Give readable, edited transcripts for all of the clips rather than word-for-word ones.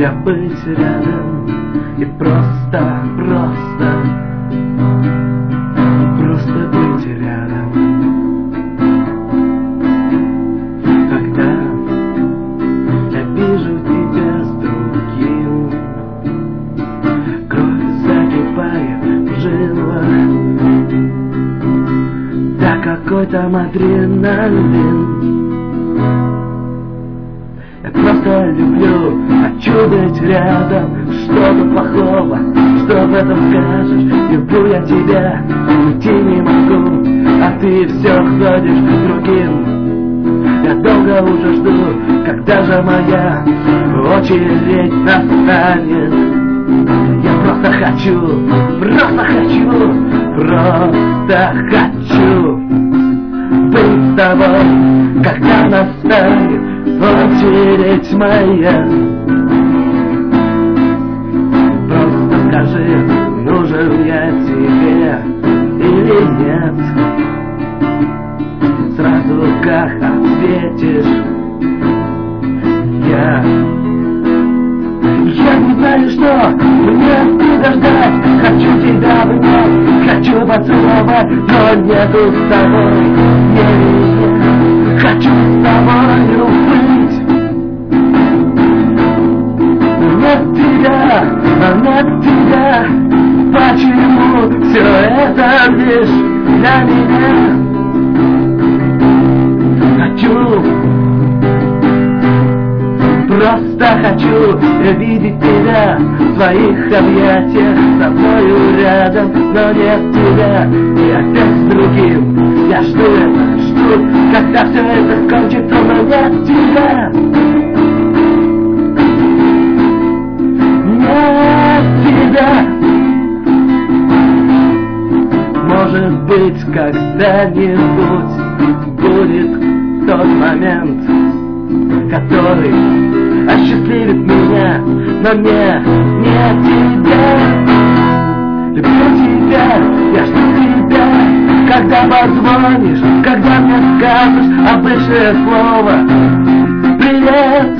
я быть рядом и просто быть рядом. Когда я вижу тебя с другим, кровь закипает в жилах, да какой там адреналин. Я просто люблю, хочу быть рядом. Что-то плохого, что в этом скажешь? Люблю я тебя, уйти не могу, а ты все ходишь к другим. Я долго уже жду, когда же моя очередь настанет. Я просто хочу быть с тобой, когда настанет очередь моя. Просто скажи, нужен я тебе или нет. Сразу как ответишь, я не знаю, что мне оттуда ждать. Хочу тебя обнять, хочу поцеловать, но нету с тобой, не хочу с тобою быть. Нет тебя, почему все это лишь для меня? Просто хочу видеть тебя в своих объятиях, со мною рядом, но нет тебя, и опять с другим. Я жду, когда все это кончится, но нет тебя. Нет тебя. Может быть, когда-нибудь будет тот момент, который осчастливит меня, но мне нет тебя. Люблю тебя, я жду тебя, когда позвонишь, когда мне скажешь обычное слово «Привет».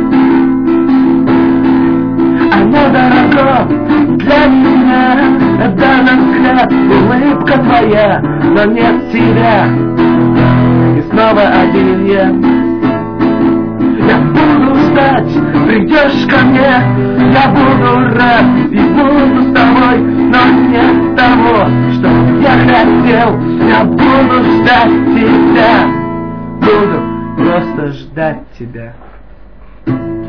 Оно дорого для меня, даже взгляд, улыбка твоя, но нет тебя. И снова один я. Я буду ждать, придешь ко мне, я буду рад и буду с тобой, но нет того, что я хотел. Я буду ждать тебя, буду просто ждать тебя.